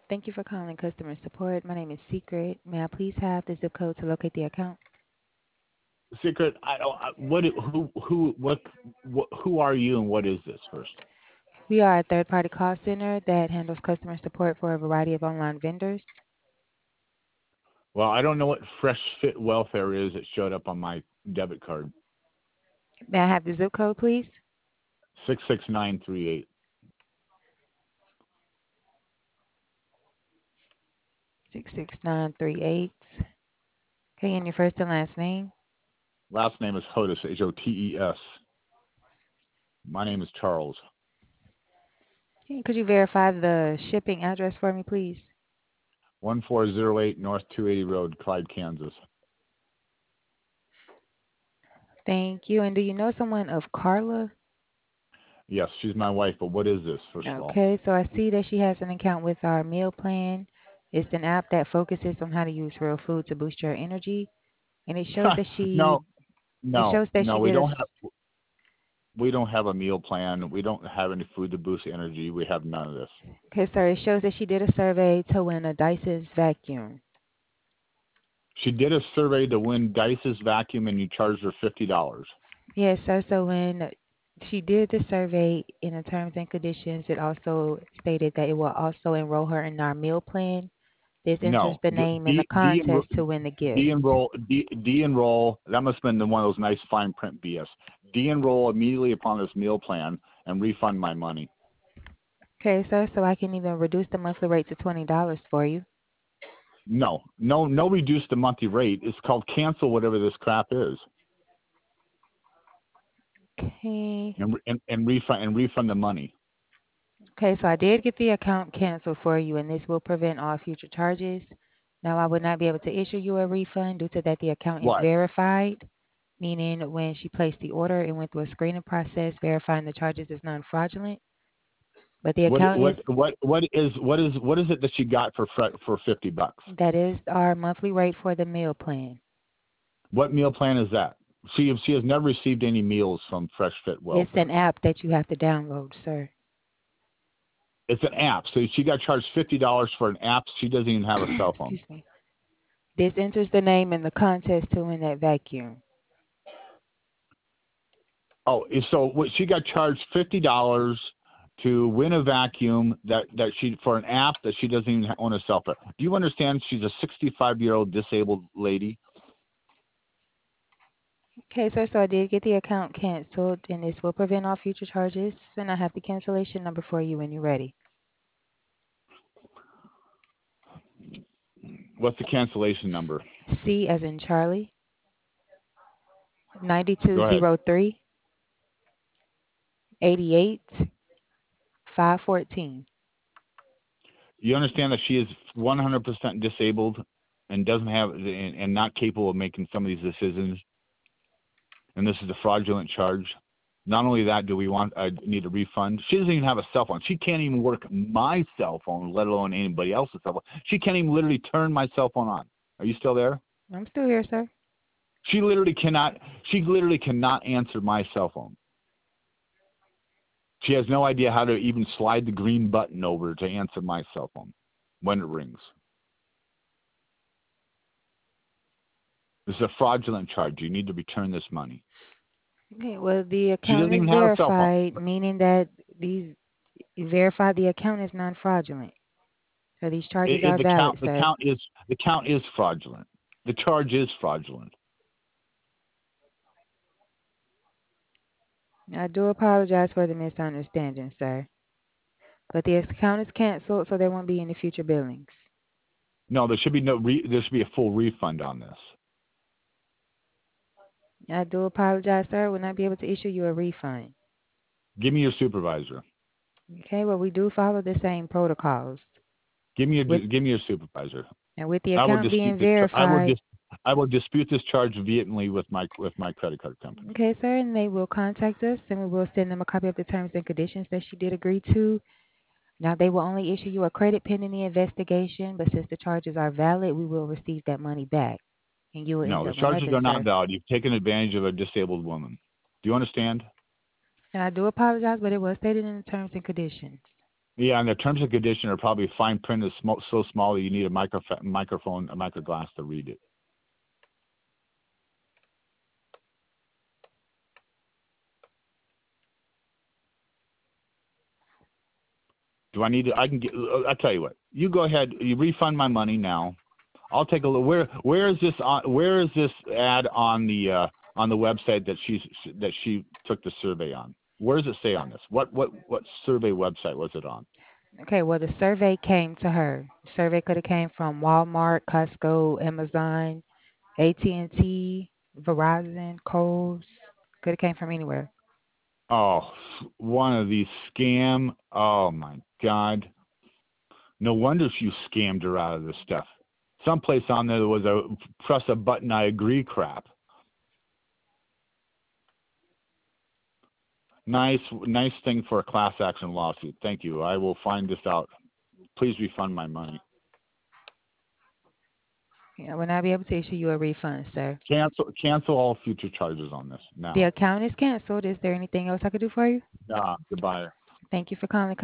Thank you for calling customer support. My name is Secret. May I please have the zip code to locate the account? Secret. I don't. What? Who? What? Who are you, and what is this first? We are a third-party call center that handles customer support for a variety of online vendors. Well, I don't know what Fresh Fit Welfare is. It showed up on my debit card. May I have the zip code, please? 66938. 66938. Okay, and your first and last name? Last name is Hotes. Hotes. My name is Charles. Okay, could you verify the shipping address for me, please? 1408 North 280 Road, Clyde, Kansas. Thank you. And do you know someone of Carla? Yes, she's my wife. But what is this, first of all? Okay, so I see that she has an account with our meal plan. It's an app that focuses on how to use real food to boost your energy, and it shows that no, it no, shows that no. she We did a don't have. We don't have a meal plan. We don't have any food to boost energy. We have none of this. okay, sir. It shows that she did a survey to win a Dyson vacuum. She did a survey to win Dice's vacuum, and you charged her $50. Yes, sir. So when she did the survey in the terms and conditions, it also stated that it will also enroll her in our meal plan. This enters No, the name in the contest to win the gift. de-enroll. That must have been one of those nice fine print BS. De-enroll immediately upon this meal plan and refund my money. Okay, sir. So I can even reduce the monthly rate to $20 for you. No, no, no. Reduce the monthly rate. It's called cancel whatever this crap is, Okay. and refund the money. Okay, so I did get the account canceled for you, and this will prevent all future charges. Now, I would not be able to issue you a refund due to that the account is Why? verified, meaning when she placed the order, it went through a screening process verifying the charges is non-fraudulent. But the What account is what what is it that she got for $50? that is our monthly rate for the meal plan. What meal plan is that? She has never received any meals from Fresh Fit It's Welfare. an app that you have to download, sir. It's an app. So she got charged $50 for an app. She doesn't even have a cell phone. Excuse me. This enters the name in the contest to win that vacuum. Oh, so she got charged $50 to win a vacuum that she for an app that she doesn't even own a cell phone. Do you understand? She's a 65-year-old disabled lady. Okay, sir, so I did get the account canceled, and this will prevent all future charges, and I have the cancellation number for you when you're ready. What's the cancellation number? C as in Charlie, Go ahead. 9203 88 514. You understand that she is 100% disabled and doesn't have and not capable of making some of these decisions, and this is a fraudulent charge. Not only that, do we need a refund? She doesn't even have a cell phone. She can't even work my cell phone, let alone anybody else's cell phone. She can't even literally turn my cell phone on. Are you still there? I'm still here, sir. She literally cannot. She literally cannot answer my cell phone. She has no idea how to even slide the green button over to answer my cell phone when it rings. This is a fraudulent charge. You need to return this money. Okay, well, the She account doesn't is even have a cell phone. verified, meaning that these you verified the account is non-fraudulent. So these charges are The valid, count the sir. count is the count is fraudulent. The charge is fraudulent. I do apologize for the misunderstanding, sir. But the account is canceled, so there won't be any future billings. No, there should be there should be a full refund on this. I do apologize, sir. I will not be able to issue you a refund. Give me your supervisor. Okay, well, we do follow the same protocols. With Give me your supervisor. and with the I will account dispute being this. verified, I will dispute this charge vehemently with my credit card company. okay, sir, and they will contact us, and we will send them a copy of the terms and conditions that she did agree to. Now, they will only issue you a credit pending the investigation, but since the charges are valid, we will receive that money back, and you will No, end the up with charges nothing, are not sir. valid. You've taken advantage of a disabled woman. Do you understand? And I do apologize, but it was stated in the terms and conditions. Yeah, and the terms and conditions are probably fine print is so small that you need a microphone, a microglass to read it. Do I need to? I can get. I'll tell you what. You go ahead. You refund my money now. I'll take a look. Where is this on? Where is this ad on the website that she took the survey on? Where does it say on this? What survey website was it on? Okay, well, the survey came to her. The survey could have came from Walmart, Costco, Amazon, AT&T, Verizon, Kohl's. Could have came from anywhere. Oh, one of these scam. Oh my God. No wonder you scammed her out of this stuff. Someplace on there was a press a button, I agree crap. Nice thing for a class action lawsuit. Thank you. I will find this out. Please refund my money. Yeah, I will not be able to issue you a refund, sir. Cancel all future charges on this The now. account is canceled. Is there anything else I could do for you? Goodbye. Thank you for calling